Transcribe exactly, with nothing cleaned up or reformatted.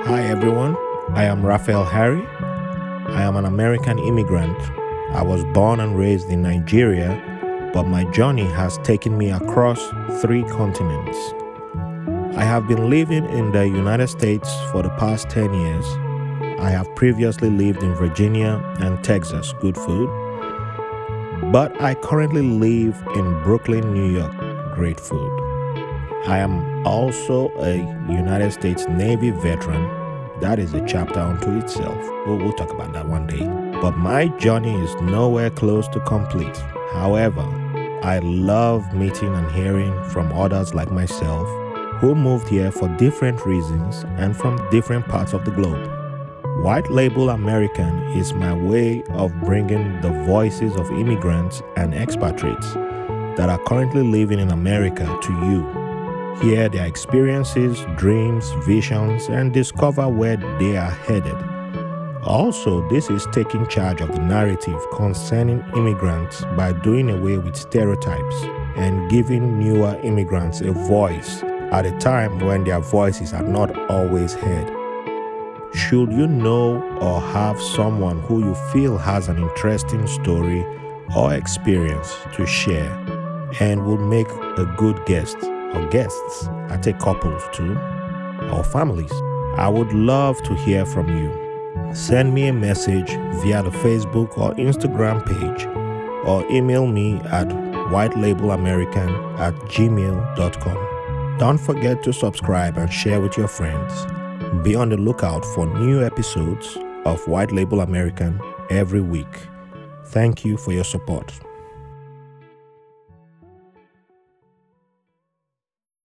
Hi everyone, I am Raphael Harry. I am an American immigrant. I was born and raised in Nigeria, but my journey has taken me across three continents. I have been living in the United States for the past ten years. I have previously lived in Virginia and Texas, good food. But I currently live in Brooklyn, New York, great food. I am also a United States Navy veteran. That is a chapter unto itself. We'll, we'll talk about that one day. But my journey is nowhere close to complete. However, I love meeting and hearing from others like myself who moved here for different reasons and from different parts of the globe. White Label American is my way of bringing the voices of immigrants and expatriates that are currently living in America to you. Hear their experiences, dreams, visions, and discover where they are headed. Also, this is taking charge of the narrative concerning immigrants by doing away with stereotypes and giving newer immigrants a voice at a time when their voices are not always heard. Should you know or have someone who you feel has an interesting story or experience to share and will make a good guest or guests, I take couples too, or families, I would love to hear from you. Send me a message via the Facebook or Instagram page or email me at whitelabelamerican at gmail dot com. Don't forget to subscribe and share with your friends. Be on the lookout for new episodes of White Label American every week. Thank you for your support.